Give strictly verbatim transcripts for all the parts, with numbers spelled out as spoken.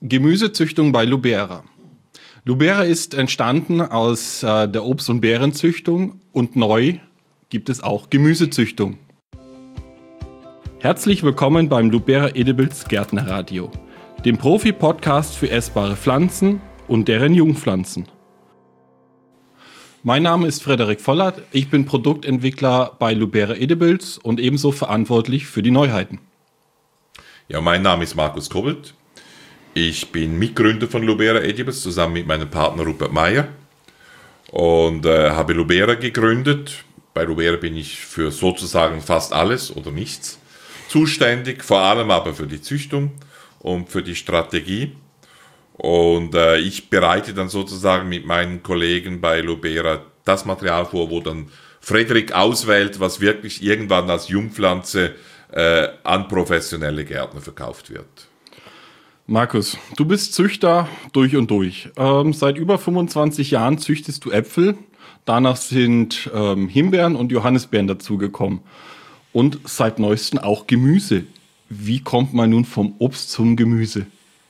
Gemüsezüchtung bei Lubera. Lubera ist entstanden aus äh, der Obst- und Beerenzüchtung und neu gibt es auch Gemüsezüchtung. Herzlich willkommen beim Lubera Edibles Gärtnerradio, dem Profi-Podcast für essbare Pflanzen und deren Jungpflanzen. Mein Name ist Frederik Vollert, ich bin Produktentwickler bei Lubera Edibles und ebenso verantwortlich für die Neuheiten. Ja, mein Name ist Markus Kobelt. Ich bin Mitgründer von Lubera Edibles zusammen mit meinem Partner Rupert Meyer und äh, habe Lubera gegründet. Bei Lubera bin ich für sozusagen fast alles oder nichts zuständig, vor allem aber für die Züchtung und für die Strategie. Und äh, ich bereite dann sozusagen mit meinen Kollegen bei Lubera das Material vor, wo dann Frederik auswählt, was wirklich irgendwann als Jungpflanze äh, an professionelle Gärtner verkauft wird. Markus, du bist Züchter durch und durch. Ähm, seit über fünfundzwanzig Jahren züchtest du Äpfel. Danach sind ähm, Himbeeren und Johannisbeeren dazugekommen. Und seit neuestem auch Gemüse. Wie kommt man nun vom Obst zum Gemüse?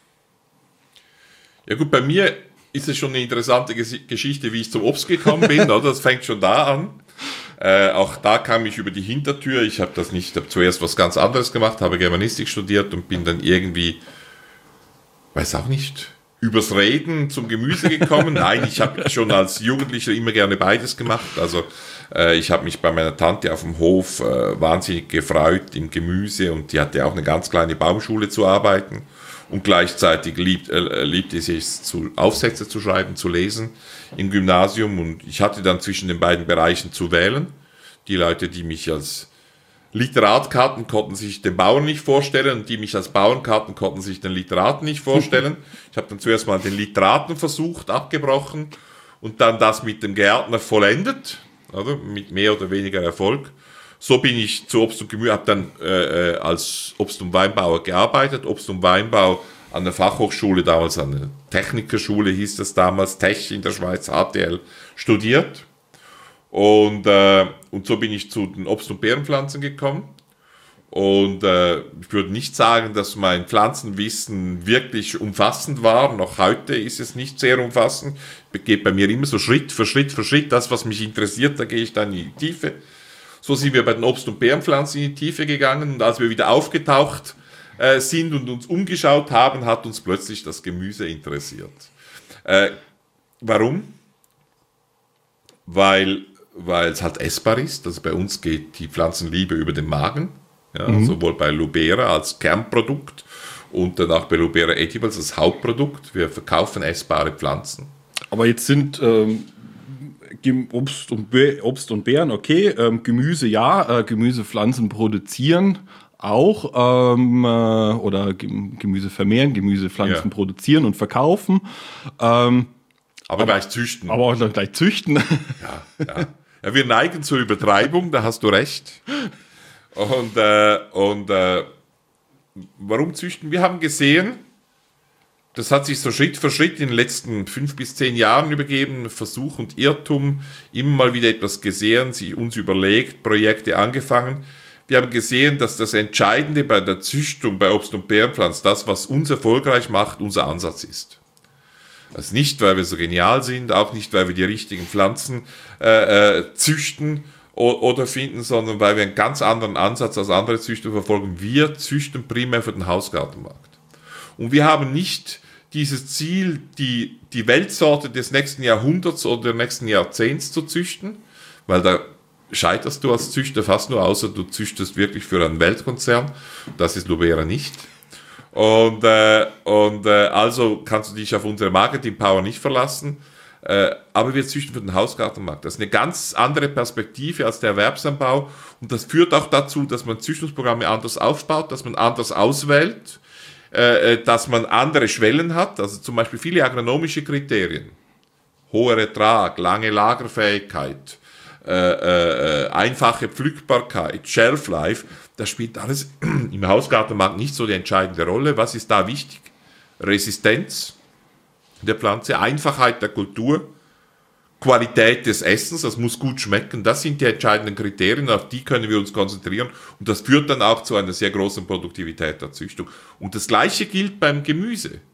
Ja gut, bei mir ist es schon eine interessante Geschichte, wie ich zum Obst gekommen bin. Oder? Das fängt schon da an. Äh, auch da kam ich über die Hintertür. Ich habe das nicht, habe zuerst was ganz anderes gemacht, habe Germanistik studiert und bin dann irgendwie, weiß auch nicht, übers Reden zum Gemüse gekommen. Nein, ich habe schon als Jugendlicher immer gerne beides gemacht. Also äh, ich habe mich bei meiner Tante auf dem Hof äh, wahnsinnig gefreut im Gemüse und die hatte auch eine ganz kleine Baumschule zu arbeiten und gleichzeitig liebt, äh, liebte sie es, zu, Aufsätze zu schreiben, zu lesen im Gymnasium und ich hatte dann zwischen den beiden Bereichen zu wählen. Die Leute, die mich als Literat kannten, konnten sich den Bauern nicht vorstellen und die mich als Bauern kannten, konnten sich den Literaten nicht vorstellen. Ich habe dann zuerst mal den Literaten versucht, abgebrochen und dann das mit dem Gärtner vollendet, oder? Mit mehr oder weniger Erfolg. So bin ich zu Obst und Gemüse, habe dann äh, als Obst- und Weinbauer gearbeitet, Obst- und Weinbau an der Fachhochschule, damals an der Technikerschule hieß das damals, Tech in der Schweiz, H T L, studiert. Und, äh, und so bin ich zu den Obst- und Beerenpflanzen gekommen. Und äh, ich würde nicht sagen, dass mein Pflanzenwissen wirklich umfassend war. Noch heute ist es nicht sehr umfassend. Es geht bei mir immer so Schritt für Schritt für Schritt. Das, was mich interessiert, da gehe ich dann in die Tiefe. So sind wir bei den Obst- und Beerenpflanzen in die Tiefe gegangen. Und als wir wieder aufgetaucht äh, sind und uns umgeschaut haben, hat uns plötzlich das Gemüse interessiert. Äh, warum? Weil... weil es halt essbar ist. Also bei uns geht die Pflanzenliebe über den Magen, ja, mhm. sowohl bei Lubera als Kernprodukt und dann auch bei Lubera Edibles als Hauptprodukt. Wir verkaufen essbare Pflanzen. Aber jetzt sind ähm, Obst, und Be- Obst und Beeren okay, ähm, Gemüse ja, äh, Gemüsepflanzen produzieren auch ähm, äh, oder Gemüse vermehren, Gemüsepflanzen ja. produzieren und verkaufen. Ähm, aber, aber gleich züchten. Aber auch gleich züchten. Ja, ja. Ja, wir neigen zur Übertreibung, da hast du recht. Und, äh, und äh, warum züchten? Wir haben gesehen, das hat sich so Schritt für Schritt in den letzten fünf bis zehn Jahren übergeben, Versuch und Irrtum, immer mal wieder etwas gesehen, sich uns überlegt, Projekte angefangen. Wir haben gesehen, dass das Entscheidende bei der Züchtung, bei Obst- und Beerenpflanzen, das, was uns erfolgreich macht, unser Ansatz ist. Also nicht, weil wir so genial sind, auch nicht, weil wir die richtigen Pflanzen äh, äh, züchten o- oder finden, sondern weil wir einen ganz anderen Ansatz als andere Züchter verfolgen. Wir züchten primär für den Hausgartenmarkt. Und wir haben nicht dieses Ziel, die, die Weltsorte des nächsten Jahrhunderts oder des nächsten Jahrzehnts zu züchten, weil da scheiterst du als Züchter fast nur, außer du züchtest wirklich für einen Weltkonzern. Das ist Lubera nicht. Und, äh, und äh, also kannst du dich auf unsere Marketing-Power nicht verlassen. Äh, aber wir züchten für den Hausgartenmarkt. Das ist eine ganz andere Perspektive als der Erwerbsanbau. Und das führt auch dazu, dass man Züchtungsprogramme anders aufbaut, dass man anders auswählt, äh, dass man andere Schwellen hat. Also zum Beispiel viele agronomische Kriterien. Hoher Ertrag, lange Lagerfähigkeit, äh, äh, einfache Pflückbarkeit, Shelf Life. Das spielt alles im Hausgartenmarkt nicht so die entscheidende Rolle. Was ist da wichtig? Resistenz der Pflanze, Einfachheit der Kultur, Qualität des Essens, das muss gut schmecken. Das sind die entscheidenden Kriterien, auf die können wir uns konzentrieren. Und das führt dann auch zu einer sehr großen Produktivität der Züchtung. Und das Gleiche gilt beim Gemüse.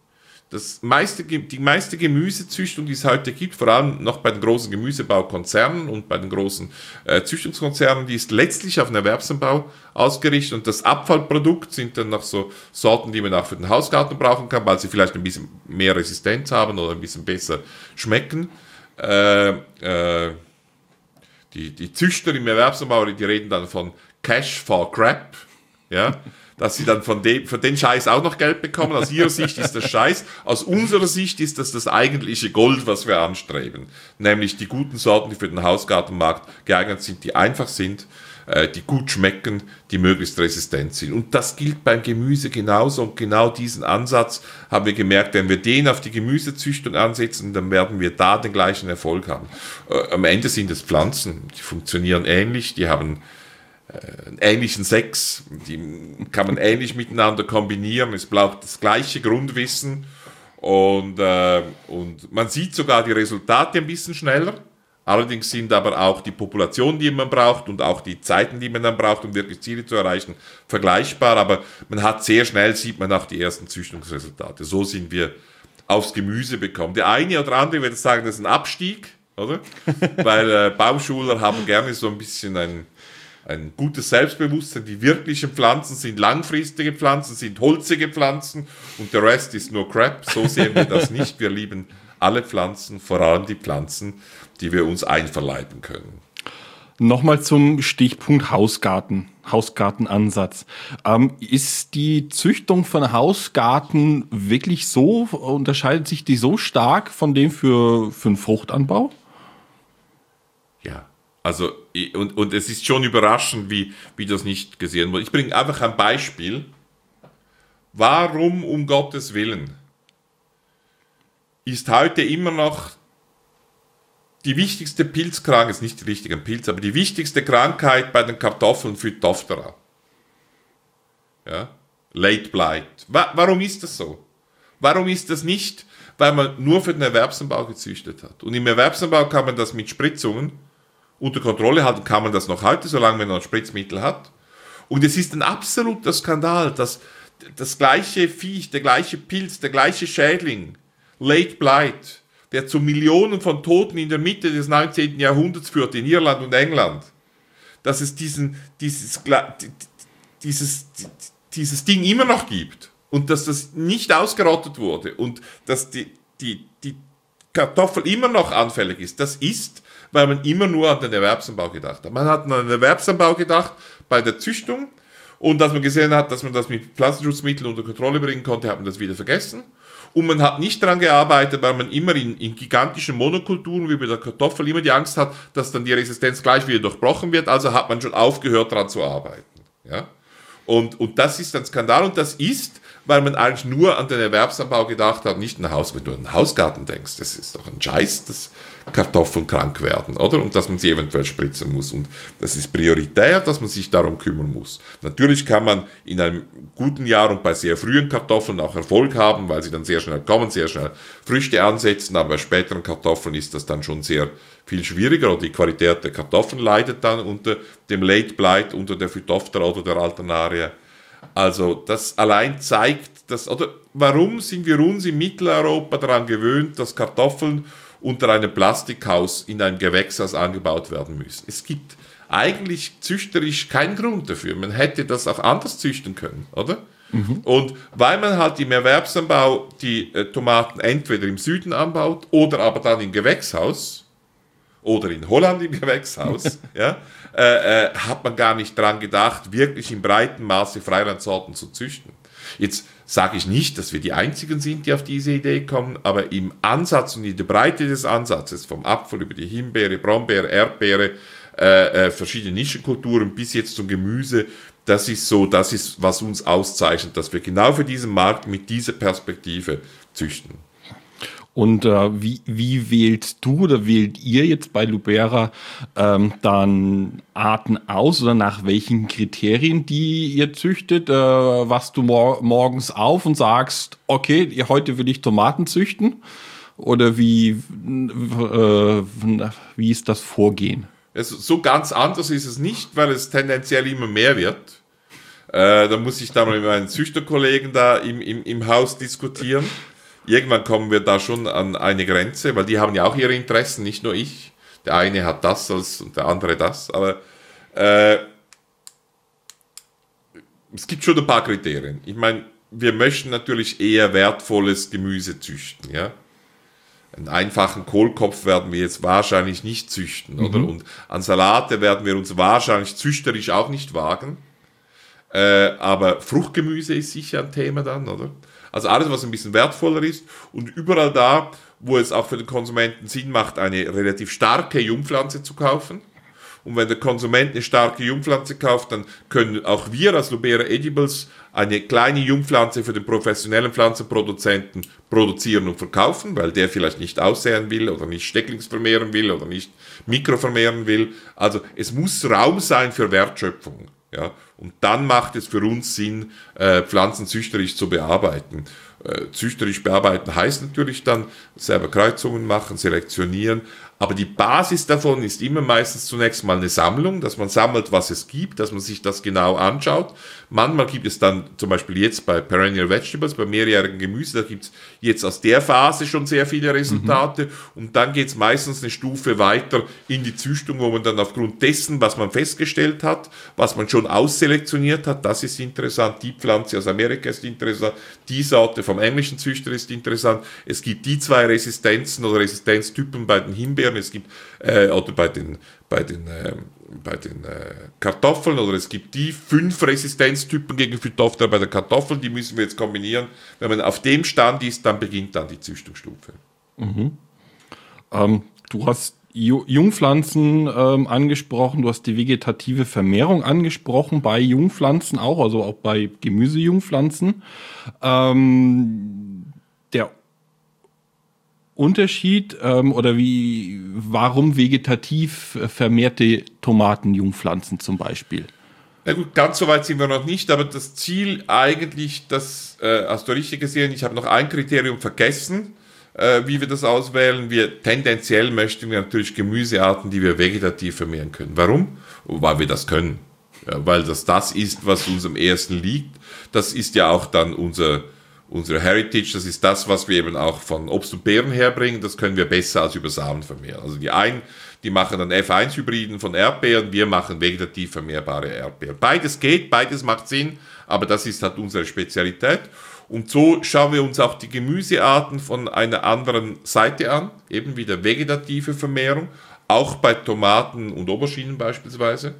Das meiste, die meiste Gemüsezüchtung, die es heute gibt, vor allem noch bei den großen Gemüsebaukonzernen und bei den großen äh, Züchtungskonzernen, die ist letztlich auf den Erwerbsanbau ausgerichtet. Und das Abfallprodukt sind dann noch so Sorten, die man auch für den Hausgarten brauchen kann, weil sie vielleicht ein bisschen mehr Resistenz haben oder ein bisschen besser schmecken. Äh, äh, die, die Züchter im Erwerbsanbau, die reden dann von Cash for Crap, ja, dass sie dann von dem, für den Scheiß auch noch Geld bekommen. Aus ihrer Sicht ist das Scheiß. Aus unserer Sicht ist das das eigentliche Gold, was wir anstreben. Nämlich die guten Sorten, die für den Hausgartenmarkt geeignet sind, die einfach sind, äh, die gut schmecken, die möglichst resistent sind. Und das gilt beim Gemüse genauso. Und genau diesen Ansatz haben wir gemerkt, wenn wir den auf die Gemüsezüchtung ansetzen, dann werden wir da den gleichen Erfolg haben. Äh, am Ende sind es Pflanzen, die funktionieren ähnlich, die haben einen ähnlichen Sex, die kann man ähnlich miteinander kombinieren, es braucht das gleiche Grundwissen und, äh, und man sieht sogar die Resultate ein bisschen schneller, allerdings sind aber auch die Populationen, die man braucht und auch die Zeiten, die man dann braucht, um wirklich Ziele zu erreichen, vergleichbar, aber man hat sehr schnell, sieht man auch die ersten Züchtungsresultate. So sind wir aufs Gemüse bekommen. Der eine oder andere würde sagen, das ist ein Abstieg, oder? Weil äh, Baumschuler haben gerne so ein bisschen ein Ein gutes Selbstbewusstsein, die wirklichen Pflanzen sind langfristige Pflanzen, sind holzige Pflanzen und der Rest ist nur Crap. So sehen wir das nicht. Wir lieben alle Pflanzen, vor allem die Pflanzen, die wir uns einverleiben können. Nochmal zum Stichpunkt Hausgarten, Hausgartenansatz. Ähm, ist die Züchtung von Hausgarten wirklich so, unterscheidet sich die so stark von dem für, für einen Fruchtanbau? Ja. Also, und, und es ist schon überraschend, wie, wie das nicht gesehen wurde. Ich bringe einfach ein Beispiel. Warum, um Gottes Willen, ist heute immer noch die wichtigste Pilzkrankheit, ist nicht die richtige Pilz, aber die wichtigste Krankheit bei den Kartoffeln Phytophthora? Ja? Late Blight. Wa- warum ist das so? Warum ist das nicht, weil man nur für den Erwerbsanbau gezüchtet hat? Und im Erwerbsanbau kann man das mit Spritzungen unter Kontrolle halten, kann man das noch heute, solange man noch ein Spritzmittel hat. Und es ist ein absoluter Skandal, dass das gleiche Viech, der gleiche Pilz, der gleiche Schädling, Late Blight, der zu Millionen von Toten in der Mitte des neunzehnten Jahrhunderts führte, in Irland und England, dass es diesen, dieses, dieses, dieses Ding immer noch gibt und dass das nicht ausgerottet wurde und dass die, die, die Kartoffel immer noch anfällig ist, das ist, weil man immer nur an den Erwerbsanbau gedacht hat. Man hat an den Erwerbsanbau gedacht bei der Züchtung und als man gesehen hat, dass man das mit Pflanzenschutzmitteln unter Kontrolle bringen konnte, hat man das wieder vergessen. Und man hat nicht daran gearbeitet, weil man immer in, in gigantischen Monokulturen wie bei der Kartoffel immer die Angst hat, dass dann die Resistenz gleich wieder durchbrochen wird, also hat man schon aufgehört daran zu arbeiten. Ja? Und, und das ist ein Skandal und das ist, weil man eigentlich nur an den Erwerbsanbau gedacht hat, nicht ein Haus, wenn du an einen Hausgarten denkst, das ist doch ein Scheiß, dass Kartoffeln krank werden, oder? Und dass man sie eventuell spritzen muss. Und das ist prioritär, dass man sich darum kümmern muss. Natürlich kann man in einem guten Jahr und bei sehr frühen Kartoffeln auch Erfolg haben, weil sie dann sehr schnell kommen, sehr schnell Früchte ansetzen, aber bei späteren Kartoffeln ist das dann schon sehr viel schwieriger und die Qualität der Kartoffeln leidet dann unter dem Late Blight, unter der Phytophthora oder der Alternaria. Also das allein zeigt, dass, oder warum sind wir uns in Mitteleuropa daran gewöhnt, dass Kartoffeln unter einem Plastikhaus in einem Gewächshaus angebaut werden müssen. Es gibt eigentlich züchterisch keinen Grund dafür. Man hätte das auch anders züchten können, oder? Mhm. Und weil man halt im Erwerbsanbau die äh, Tomaten entweder im Süden anbaut oder aber dann im Gewächshaus oder in Holland im Gewächshaus, ja, äh, äh, hat man gar nicht dran gedacht, wirklich in breitem Maße Freilandsorten zu züchten. Jetzt sage ich nicht, dass wir die Einzigen sind, die auf diese Idee kommen, aber im Ansatz und in der Breite des Ansatzes, vom Apfel über die Himbeere, Brombeere, Erdbeere, äh, äh, verschiedene Nischenkulturen bis jetzt zum Gemüse, das ist so, das ist, was uns auszeichnet, dass wir genau für diesen Markt mit dieser Perspektive züchten. Und äh, wie, wie wählst du oder wählt ihr jetzt bei Lubera ähm, dann Arten aus oder nach welchen Kriterien, die ihr züchtet? Äh, wachst du mor- morgens auf und sagst, okay, heute will ich Tomaten züchten? Oder wie, äh, wie ist das Vorgehen? Also, so ganz anders ist es nicht, weil es tendenziell immer mehr wird. Äh, da muss ich dann mit meinen Züchterkollegen da im, im, im Haus diskutieren. irgendwann kommen wir da schon an eine Grenze, weil die haben ja auch ihre Interessen, nicht nur ich. Der eine hat das als, und der andere das, aber äh, es gibt schon ein paar Kriterien. Ich meine, wir möchten natürlich eher wertvolles Gemüse züchten, ja. Einen einfachen Kohlkopf werden wir jetzt wahrscheinlich nicht züchten, mhm. oder? Und an Salate werden wir uns wahrscheinlich züchterisch auch nicht wagen. Äh, aber Fruchtgemüse ist sicher ein Thema dann, oder? Also alles, was ein bisschen wertvoller ist und überall da, wo es auch für den Konsumenten Sinn macht, eine relativ starke Jungpflanze zu kaufen. Und wenn der Konsument eine starke Jungpflanze kauft, dann können auch wir als Lubera Edibles eine kleine Jungpflanze für den professionellen Pflanzenproduzenten produzieren und verkaufen, weil der vielleicht nicht aussäen will oder nicht Stecklingsvermehren will oder nicht Mikrovermehren will. Also es muss Raum sein für Wertschöpfung. Ja? Und dann macht es für uns Sinn, äh, Pflanzen züchterisch zu bearbeiten. Äh, züchterisch bearbeiten heißt natürlich dann selber Kreuzungen machen, selektionieren, aber die Basis davon ist immer meistens zunächst mal eine Sammlung, dass man sammelt, was es gibt, dass man sich das genau anschaut. Manchmal gibt es dann zum Beispiel jetzt bei Perennial Vegetables, bei mehrjährigen Gemüse, da gibt es jetzt aus der Phase schon sehr viele Resultate, mhm. und dann geht es meistens eine Stufe weiter in die Züchtung, wo man dann aufgrund dessen, was man festgestellt hat, was man schon ausselektioniert hat, das ist interessant, die Pflanze aus Amerika ist interessant, die Sorte vom englischen Züchter ist interessant, es gibt die zwei Resistenzen oder Resistenztypen bei den Himbeeren, es gibt, äh, oder bei den, bei den, äh, bei den äh, Kartoffeln, oder es gibt die fünf Resistenztypen gegen Phytophthora bei der Kartoffel, die müssen wir jetzt kombinieren. Wenn man auf dem Stand ist, dann beginnt dann die Züchtungsstufe. Mhm. Ähm, du hast Ju- Jungpflanzen ähm, angesprochen, du hast die vegetative Vermehrung angesprochen, bei Jungpflanzen auch, also auch bei Gemüsejungpflanzen. Ähm, der Unterschied ähm, oder wie, warum vegetativ vermehrte Tomatenjungpflanzen zum Beispiel? Na gut, ganz so weit sind wir noch nicht, aber das Ziel eigentlich, das äh, hast du richtig gesehen, ich habe noch ein Kriterium vergessen, äh, wie wir das auswählen. Wir tendenziell möchten wir natürlich Gemüsearten, die wir vegetativ vermehren können. Warum? Weil wir das können. Ja, weil das das ist, was uns am ehesten liegt. Das ist ja auch dann unser Unsere Heritage, das ist das, was wir eben auch von Obst und Beeren herbringen, das können wir besser als über Samen vermehren. Also die einen, die machen dann F eins Hybriden von Erdbeeren, wir machen vegetativ vermehrbare Erdbeeren. Beides geht, beides macht Sinn, aber das ist halt unsere Spezialität. Und so schauen wir uns auch die Gemüsearten von einer anderen Seite an, eben wieder vegetative Vermehrung, auch bei Tomaten und Auberginen beispielsweise.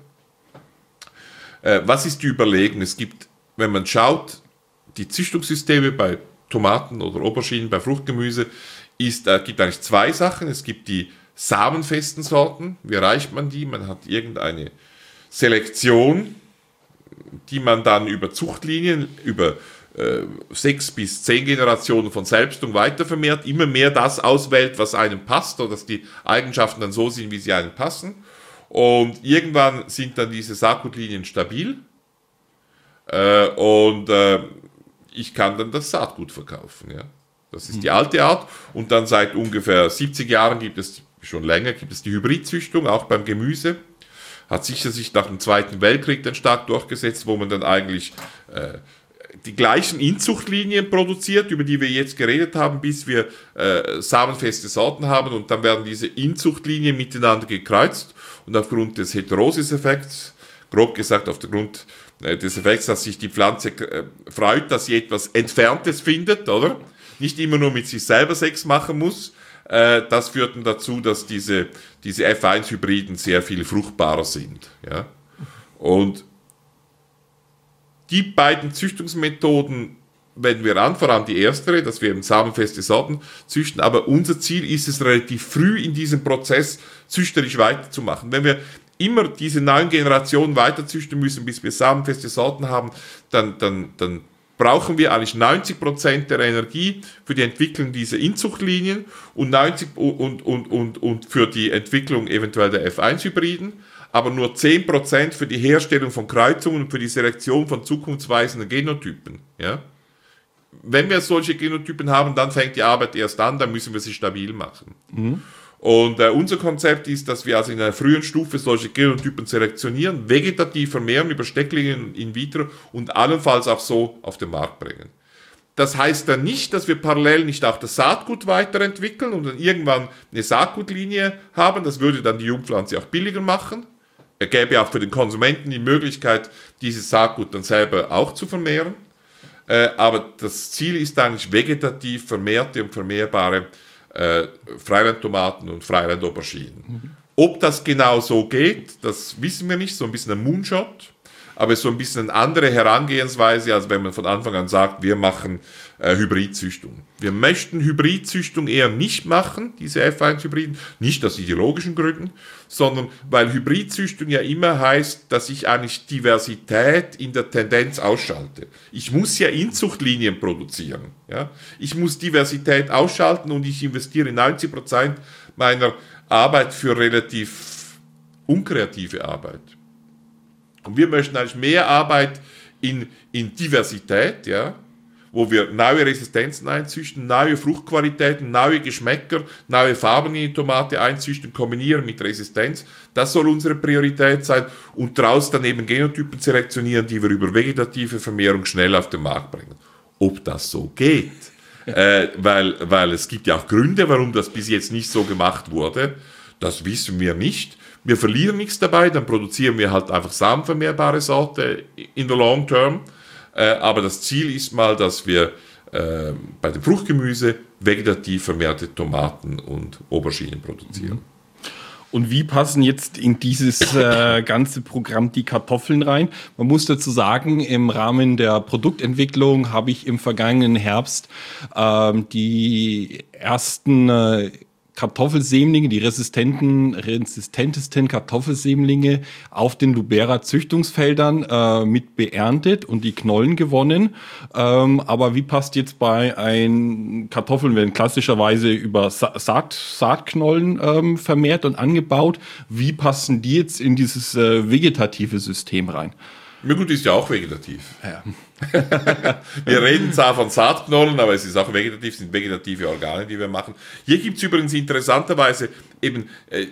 Äh, was ist die Überlegung? Es gibt, wenn man schaut, die Züchtungssysteme bei Tomaten oder Auberginen, bei Fruchtgemüse, ist, äh, gibt eigentlich zwei Sachen. Es gibt die samenfesten Sorten. Wie erreicht man die? Man hat irgendeine Selektion, die man dann über Zuchtlinien, über äh, sechs bis zehn Generationen von Selbstung weitervermehrt, immer mehr das auswählt, was einem passt, oder dass die Eigenschaften dann so sind, wie sie einem passen. Und irgendwann sind dann diese Saatgutlinien stabil. Äh, und äh, ich kann dann das Saatgut verkaufen. Ja. Das ist die alte Art. Und dann seit ungefähr siebzig Jahren gibt es, schon länger, gibt es die Hybridzüchtung, auch beim Gemüse. Hat sicher sich nach dem Zweiten Weltkrieg dann stark durchgesetzt, wo man dann eigentlich äh, die gleichen Inzuchtlinien produziert, über die wir jetzt geredet haben, bis wir äh, samenfeste Sorten haben. Und dann werden diese Inzuchtlinien miteinander gekreuzt. Und aufgrund des Heterosis-Effekts, grob gesagt aufgrund des Effekts, dass sich die Pflanze äh, freut, dass sie etwas Entferntes findet, oder? Nicht immer nur mit sich selber Sex machen muss. Äh, das führt dann dazu, dass diese, diese F eins Hybriden sehr viel fruchtbarer sind. Ja? Und die beiden Züchtungsmethoden wenden wir an, vor allem die erstere, dass wir eben samenfeste Sorten züchten, aber unser Ziel ist es, relativ früh in diesem Prozess züchterisch weiterzumachen. Wenn wir immer diese neuen Generationen weiter züchten müssen, bis wir samenfeste Sorten haben, dann, dann, dann brauchen wir eigentlich neunzig Prozent der Energie für die Entwicklung dieser Inzuchtlinien und, neunzig und, und, und, und für die Entwicklung eventuell der F eins Hybriden, aber nur zehn Prozent für die Herstellung von Kreuzungen und für die Selektion von zukunftsweisenden Genotypen. Ja? Wenn wir solche Genotypen haben, dann fängt die Arbeit erst an, dann müssen wir sie stabil machen. Mhm. Und äh, unser Konzept ist, dass wir also in einer frühen Stufe solche Genotypen selektionieren, vegetativ vermehren über Stecklinien in vitro und allenfalls auch so auf den Markt bringen. Das heißt dann nicht, dass wir parallel nicht auch das Saatgut weiterentwickeln und dann irgendwann eine Saatgutlinie haben. Das würde dann die Jungpflanze auch billiger machen. Er gäbe auch für den Konsumenten die Möglichkeit, dieses Saatgut dann selber auch zu vermehren. Äh, aber das Ziel ist eigentlich vegetativ vermehrte und vermehrbare äh, Freilandtomaten und Freilandauberginen. Mhm. Ob das genau so geht, das wissen wir nicht. So ein bisschen ein Moonshot. Aber es ist so ein bisschen eine andere Herangehensweise, als wenn man von Anfang an sagt, wir machen äh, Hybridzüchtung. Wir möchten Hybridzüchtung eher nicht machen, diese F eins Hybriden, nicht aus ideologischen Gründen, sondern weil Hybridzüchtung ja immer heißt, dass ich eigentlich Diversität in der Tendenz ausschalte. Ich muss ja Inzuchtlinien produzieren. Ja? Ich muss Diversität ausschalten und ich investiere neunzig Prozent meiner Arbeit für relativ unkreative Arbeit. Und wir möchten eigentlich mehr Arbeit in, in Diversität, ja, wo wir neue Resistenzen einzüchten, neue Fruchtqualitäten, neue Geschmäcker, neue Farben in die Tomate einzüchten, kombinieren mit Resistenz. Das soll unsere Priorität sein und daraus dann eben Genotypen selektionieren, die wir über vegetative Vermehrung schnell auf den Markt bringen. Ob das so geht, äh, weil, weil es gibt ja auch Gründe, warum das bis jetzt nicht so gemacht wurde, das wissen wir nicht. Wir verlieren nichts dabei, dann produzieren wir halt einfach samenvermehrbare Sorte in the long term. Äh, aber das Ziel ist mal, dass wir äh, bei dem Fruchtgemüse vegetativ vermehrte Tomaten und Auberginen produzieren. Und wie passen jetzt in dieses äh, ganze Programm die Kartoffeln rein? Man muss dazu sagen, im Rahmen der Produktentwicklung habe ich im vergangenen Herbst ähm, die ersten äh, Kartoffelsämlinge, die resistenten, resistentesten Kartoffelsämlinge auf den Lubera-Züchtungsfeldern äh, mit beerntet und die Knollen gewonnen. Ähm, aber wie passt jetzt bei ein Kartoffeln, werden klassischerweise über Sa- Saat, Saatknollen ähm, vermehrt und angebaut, wie passen die jetzt in dieses äh, vegetative System rein? Ja gut, ist ja auch vegetativ. Ja. Wir reden zwar von Saatknollen, aber es ist auch vegetativ, sind vegetative Organe, die wir machen. Hier gibt es übrigens interessanterweise eben äh,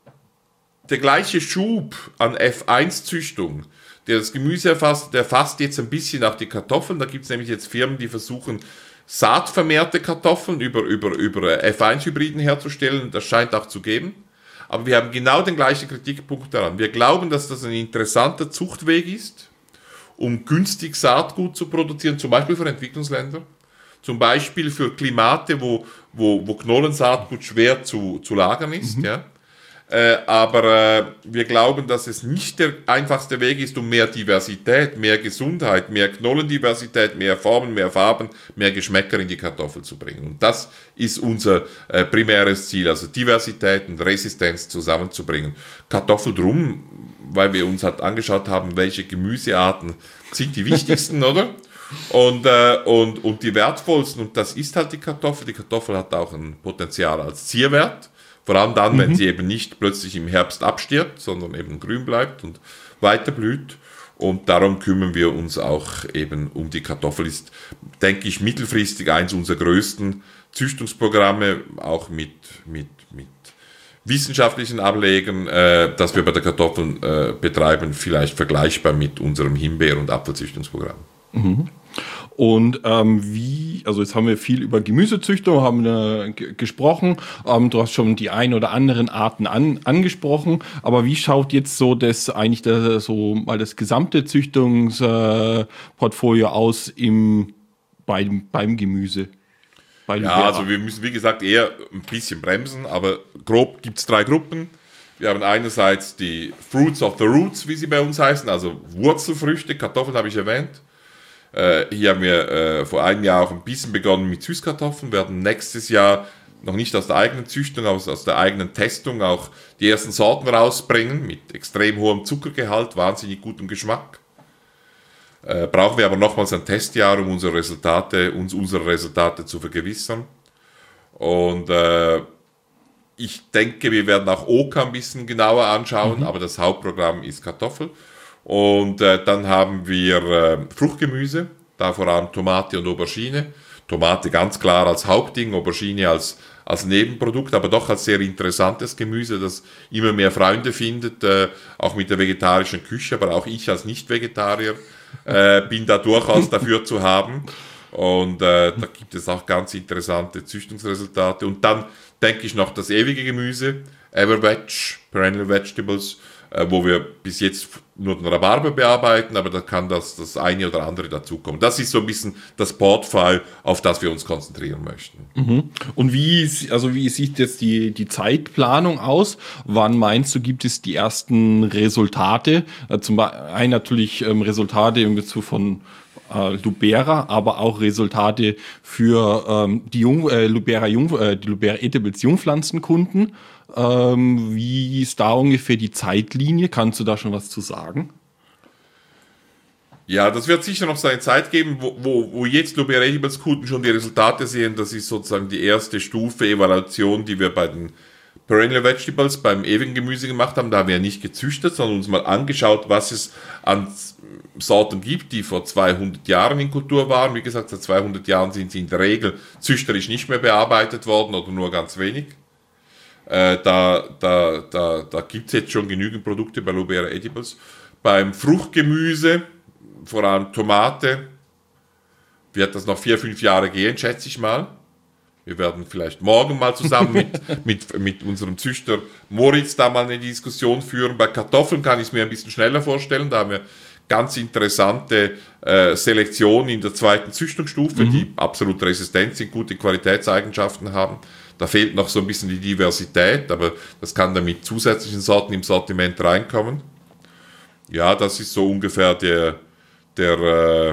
der gleiche Schub an F eins Züchtung, der das Gemüse erfasst, der fasst jetzt ein bisschen auch die Kartoffeln. Da gibt es nämlich jetzt Firmen, die versuchen, saatvermehrte Kartoffeln über, über, über F eins Hybriden herzustellen. Das scheint auch zu geben. Aber wir haben genau den gleichen Kritikpunkt daran. Wir glauben, dass das ein interessanter Zuchtweg ist, um günstig Saatgut zu produzieren, zum Beispiel für Entwicklungsländer, zum Beispiel für Klimate, wo, wo, wo Knollensaatgut schwer zu, zu lagern ist. Mhm. Ja. Äh, aber äh, wir glauben, dass es nicht der einfachste Weg ist, um mehr Diversität, mehr Gesundheit, mehr Knollendiversität, mehr Formen, mehr Farben, mehr Geschmäcker in die Kartoffel zu bringen. Und das ist unser äh, primäres Ziel, also Diversität und Resistenz zusammenzubringen. Kartoffel drum, weil wir uns halt angeschaut haben, welche Gemüsearten sind die wichtigsten, oder? Und, äh, und, und die wertvollsten, und das ist halt die Kartoffel. Die Kartoffel hat auch ein Potenzial als Zierwert. Vor allem dann, mhm. wenn sie eben nicht plötzlich im Herbst abstirbt, sondern eben grün bleibt und weiter blüht. Und darum kümmern wir uns auch eben um die Kartoffel. Ist, denke ich, mittelfristig eins unserer größten Züchtungsprogramme, auch mit, mit, mit wissenschaftlichen Ablegern, äh, dass wir bei der Kartoffel äh, betreiben, vielleicht vergleichbar mit unserem Himbeer- und Apfelzüchtungsprogramm. Mhm. Und ähm, wie, also jetzt haben wir viel über Gemüsezüchtung, haben äh, g- gesprochen, ähm, du hast schon die ein oder anderen Arten an, angesprochen, aber wie schaut jetzt so das eigentlich das, so mal das gesamte Züchtungsportfolio äh, aus im, beim, beim Gemüse? Bei ja, also wir müssen wie gesagt eher ein bisschen bremsen, aber grob gibt es drei Gruppen. Wir haben einerseits die Fruits of the Roots, wie sie bei uns heißen, also Wurzelfrüchte, Kartoffeln habe ich erwähnt. Äh, hier haben wir äh, vor einem Jahr auch ein bisschen begonnen mit Süßkartoffeln, werden nächstes Jahr noch nicht aus der eigenen Züchtung, aber aus der eigenen Testung auch die ersten Sorten rausbringen, mit extrem hohem Zuckergehalt, wahnsinnig gutem Geschmack. Äh, brauchen wir aber nochmals ein Testjahr, um unsere Resultate, uns unsere Resultate zu vergewissern. Und äh, ich denke, wir werden auch Oka ein bisschen genauer anschauen, mhm. aber das Hauptprogramm ist Kartoffel. Und äh, dann haben wir äh, Fruchtgemüse, da vor allem Tomate und Aubergine. Tomate ganz klar als Hauptding, Aubergine als, als Nebenprodukt, aber doch als sehr interessantes Gemüse, das immer mehr Freunde findet, äh, auch mit der vegetarischen Küche, aber auch ich als Nicht-Vegetarier äh, bin da durchaus dafür zu haben. Und äh, da gibt es auch ganz interessante Züchtungsresultate. Und dann denke ich noch das ewige Gemüse, Everveg, Perennial Vegetables, äh, wo wir bis jetzt nur den Rhabarber bearbeiten, aber da kann das, das eine oder andere dazukommen. Das ist so ein bisschen das Portfolio, auf das wir uns konzentrieren möchten. Mhm. Und wie, also wie sieht jetzt die, die Zeitplanung aus? Wann meinst du, gibt es die ersten Resultate? Äh, zum einen natürlich ähm, Resultate in Bezug von äh, Lubera, aber auch Resultate für ähm, die Jung, äh, Lubera, Jung, äh, die Lubera Edibles Jungpflanzenkunden. Ähm, wie ist da ungefähr die Zeitlinie? Kannst du da schon was zu sagen? Ja, das wird sicher noch seine Zeit geben, wo, wo, wo jetzt Lubera Edibles Kunden schon die Resultate sehen. Das ist sozusagen die erste Stufe Evaluation, die wir bei den Perennial Vegetables, beim ewigen Gemüse gemacht haben. Da haben wir nicht gezüchtet, sondern uns mal angeschaut, was es an Sorten gibt, die vor zweihundert Jahren in Kultur waren. Wie gesagt, seit zweihundert Jahren sind sie in der Regel züchterisch nicht mehr bearbeitet worden oder nur ganz wenig. Äh, da da, da, da gibt es jetzt schon genügend Produkte bei Lubera Edibles. Beim Fruchtgemüse, vor allem Tomate, wird das noch vier, fünf Jahre gehen, schätze ich mal. Wir werden vielleicht morgen mal zusammen mit, mit, mit unserem Züchter Moritz da mal eine Diskussion führen. Bei Kartoffeln kann ich es mir ein bisschen schneller vorstellen. Da haben wir ganz interessante äh, Selektionen in der zweiten Züchtungsstufe, mhm. die absolut resistent sind, gute Qualitätseigenschaften haben. Da fehlt noch so ein bisschen die Diversität, aber das kann dann mit zusätzlichen Sorten im Sortiment reinkommen. Ja, das ist so ungefähr der, der, äh,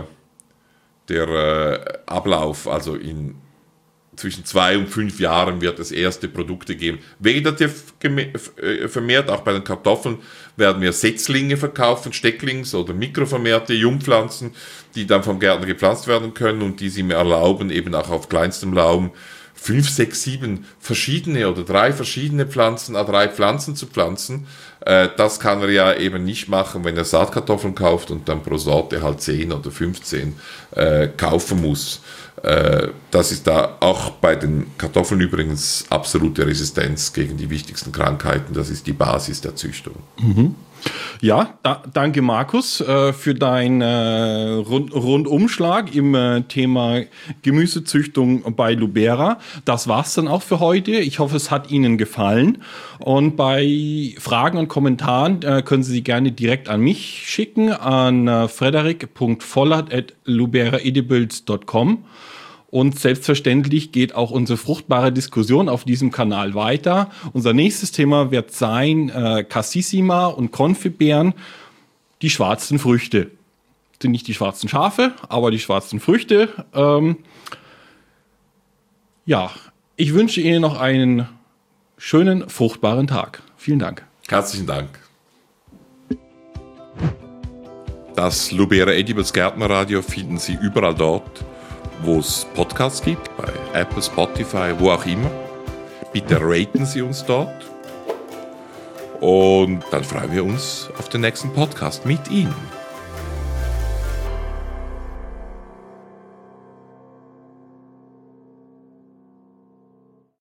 der äh, Ablauf. Also in zwischen zwei und fünf Jahren wird es erste Produkte geben. Vegetativ vermehrt, auch bei den Kartoffeln werden wir Setzlinge verkaufen, Stecklings- oder mikrovermehrte Jungpflanzen, die dann vom Gärtner gepflanzt werden können und die sie mir erlauben, eben auch auf kleinstem Raum fünf, sechs, sieben verschiedene oder drei verschiedene Pflanzen, äh, drei Pflanzen zu pflanzen. Äh, das kann er ja eben nicht machen, wenn er Saatkartoffeln kauft und dann pro Sorte halt zehn oder fünfzehn äh, kaufen muss. Äh, das ist da auch bei den Kartoffeln übrigens absolute Resistenz gegen die wichtigsten Krankheiten. Das ist die Basis der Züchtung. Mhm. Ja, da, danke Markus äh, für deinen äh, Rund, Rundumschlag im äh, Thema Gemüsezüchtung bei Lubera. Das war's dann auch für heute. Ich hoffe, es hat Ihnen gefallen. Und bei Fragen und Kommentaren äh, können Sie sie gerne direkt an mich schicken, an äh, frederik punkt vollert at luberaedibles punkt com. Und selbstverständlich geht auch unsere fruchtbare Diskussion auf diesem Kanal weiter. Unser nächstes Thema wird sein äh, Cassissima und Konfitbeeren, die schwarzen Früchte. Sind nicht die schwarzen Schafe, aber die schwarzen Früchte. Ähm, ja, ich wünsche Ihnen noch einen schönen, fruchtbaren Tag. Vielen Dank. Herzlichen Dank. Das Lubera Edibles Gärtnerradio finden Sie überall dort, wo es Podcasts gibt, bei Apple, Spotify, wo auch immer. Bitte raten Sie uns dort. Und dann freuen wir uns auf den nächsten Podcast mit Ihnen.